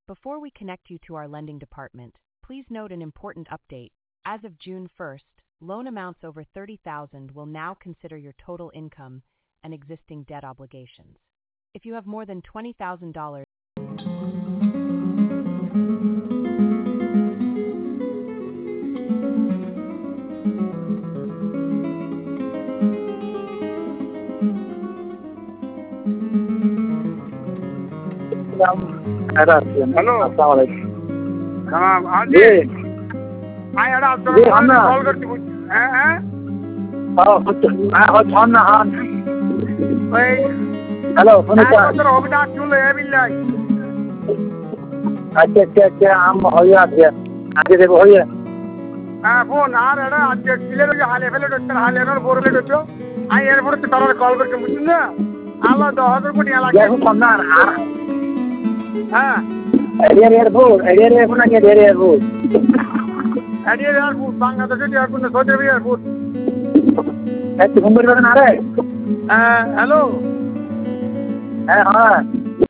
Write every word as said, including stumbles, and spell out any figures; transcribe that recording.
Before we connect you to our lending department, please note an important update. As of June first, loan amounts over thirty thousand dollars will now consider your total income and existing debt obligations. If you have more than twenty thousand dollars, hello अस्सलामुअलैकुम। हाँ हाँ जी जी हाँ यार आप जी हम ना call करती हूँ हैं हैं हाँ कुछ हाँ कुछ हम ना हाँ भाई हेलो এক सुनिता বছর হবে না চলে এ বিল্লাই अच्छा अच्छा अच्छा हम हो गया गया आगे देखो हो गया হ্যাঁ ফোন আর এটা আজকে কিলের ওই হালে ফেলে ডক্টর হালে এর বোরলে ডক্টর আমি এরপরে তো তারা কল করতে বুঝছেন না আল্লাহ দশ হাজার কোটি লাগে দেখো हम ना হ্যাঁ एरिया एयरपोर्ट एरिया एयरपोर्ट ना एरिया एयरपोर्ट এডিয়ার এয়ারপোর্ট বাংলাদেশের এয়ারপোর্ট না সৌদি আরবের এয়ারপোর্ট ऐसे घूम रहे ना रे হ্যাঁ হ্যালো हाँ हाँ